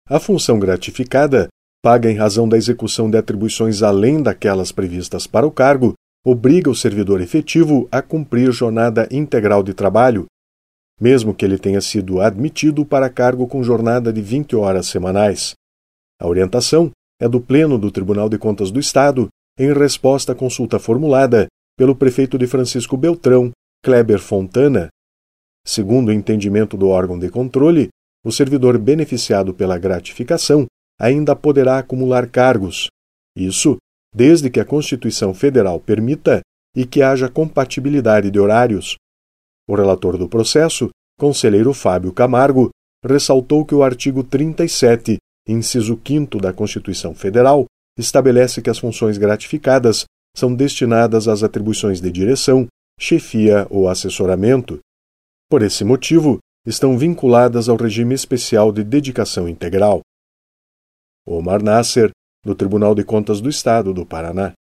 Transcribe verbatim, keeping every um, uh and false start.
a função gratificada, paga em razão da execução de atribuições além daquelas previstas para o cargo, obriga o servidor efetivo a cumprir jornada integral de trabalho, mesmo que ele tenha sido admitido para cargo com jornada de vinte horas semanais. A orientação é do Pleno do Tribunal de Contas do Estado, em resposta à consulta formulada pelo prefeito de Francisco Beltrão, Kleber Fontana. Segundo o entendimento do órgão de controle, o servidor beneficiado pela gratificação ainda poderá acumular cargos. Isso desde que a Constituição Federal permita e que haja compatibilidade de horários. O relator do processo, conselheiro Fábio Camargo, ressaltou que o artigo trinta e sete, inciso quinto da Constituição Federal, estabelece que as funções gratificadas são destinadas às atribuições de direção, chefia ou assessoramento. Por esse motivo, estão vinculadas ao regime especial de dedicação integral. Omar Nasser, do Tribunal de Contas do Estado do Paraná.